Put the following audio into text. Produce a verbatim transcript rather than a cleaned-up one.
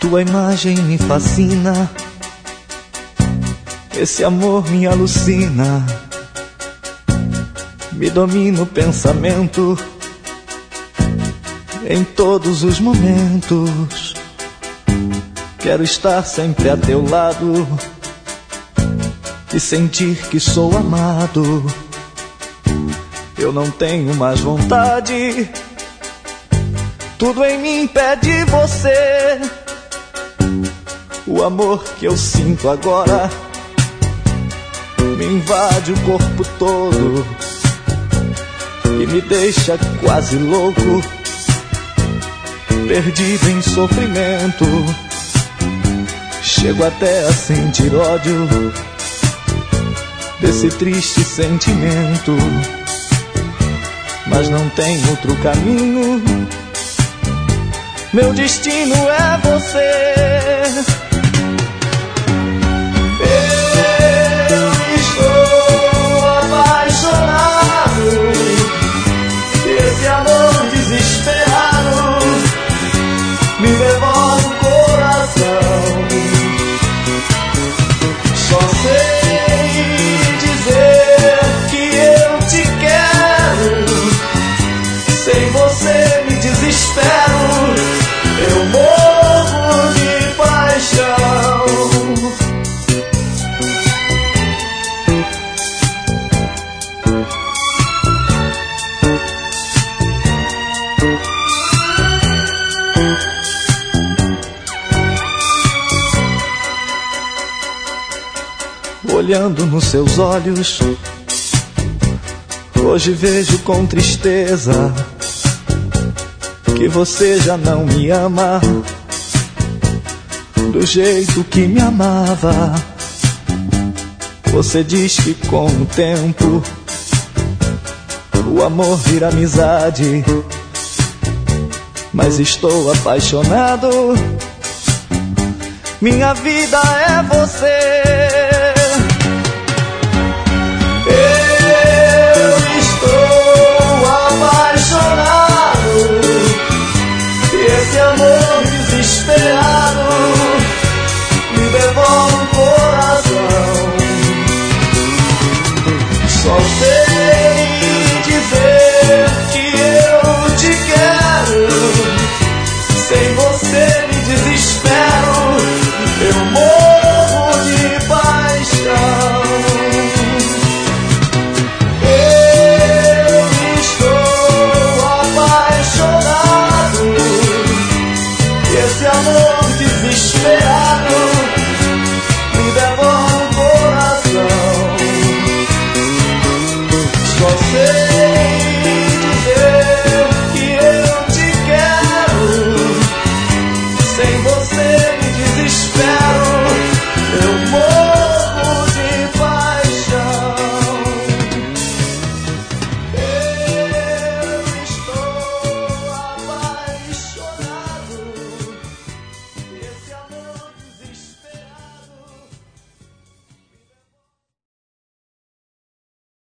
Tua imagem me fascina, esse amor me alucina, me domina o pensamento em todos os momentos. Quero estar sempre a teu lado e sentir que sou amado. Eu não tenho mais vontade, tudo em mim pede você. O amor que eu sinto agora me invade o corpo todo e me deixa quase louco, perdido em sofrimento. Chego até a sentir ódio desse triste sentimento, mas não tem outro caminho. Meu destino é você. Eu estou apaixonado, esse amor desesperado me devolve o coração. Só sei dizer que eu te quero, sem você me desespero, eu morro de paixão. Olhando nos seus olhos, hoje vejo com tristeza que você já não me ama do jeito que me amava. Você diz que com o tempo o amor vira amizade, mas estou apaixonado. Minha vida é você.